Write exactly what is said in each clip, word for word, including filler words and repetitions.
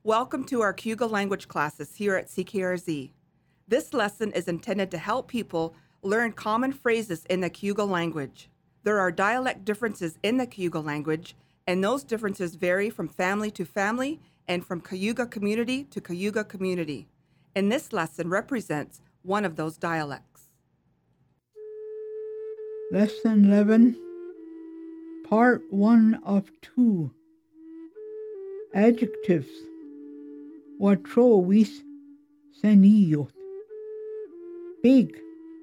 Welcome to our Cayuga language classes here at C K R Z. This lesson is intended to help people learn common phrases in the Cayuga language. There are dialect differences in the Cayuga language, and those differences vary from family to family and from Cayuga community to Cayuga community. And this lesson represents one of those dialects. Lesson eleven, Part one of two. Adjectives. Watrowis seniyot. Big.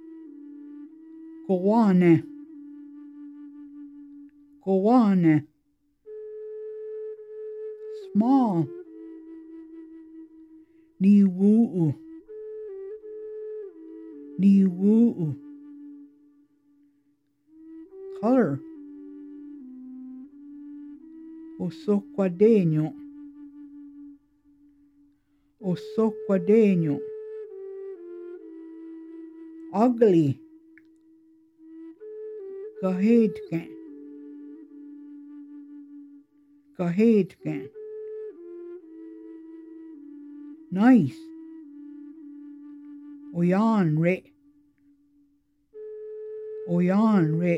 Gowane. Gowane. Small. Niwuu. Niwuu. Color. Osokwadenyo. Osokwadenyo. Ugly. Gahedken. Gahedken. Nice. Oyanre. Oyanre.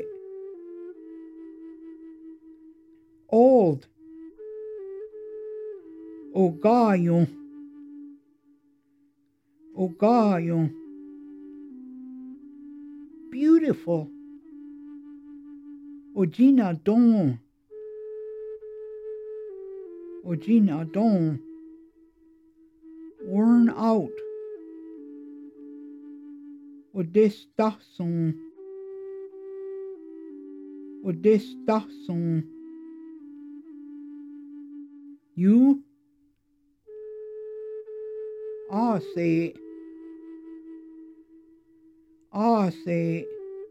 Old. Ogayon. Ogayon. Beautiful. Ojina don. Ojina don. Worn out. Odestason. Odestason. You? I say. I say.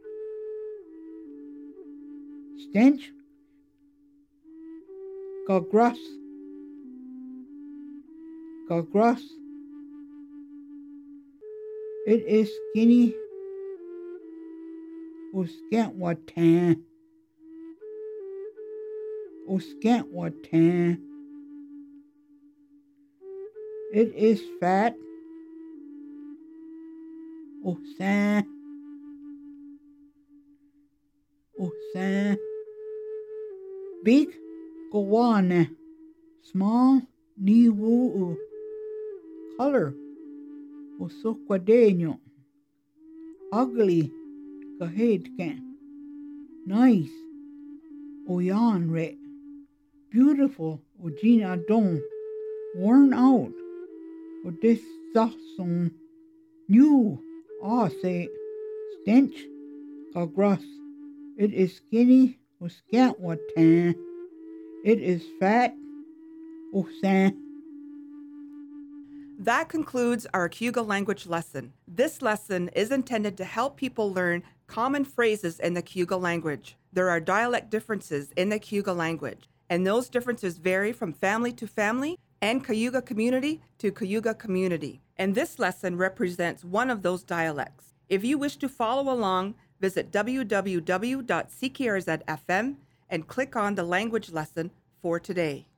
Stench. Gagras. Gagras. It is skinny. Oskantwatan. Oskantwatan. It is fat. Osan. Osan. Big. Gowane. Small. Niwuu. Color. Osokwadenyo. Ugly. Gahedken. Nice. Oyanre. Beautiful. Ojina don. Worn out. Odestason. New. Ase. Stench. Gagras. It is skinny. Oskantwatan. It is fat. Osan. That concludes our Cayuga language lesson. This lesson is intended to help people learn common phrases in the Cayuga language. There are dialect differences in the Cayuga language, and those differences vary from family to family and Cayuga community to Cayuga community. And this lesson represents one of those dialects. If you wish to follow along, visit w w w dot c k r z f m and click on the language lesson for today.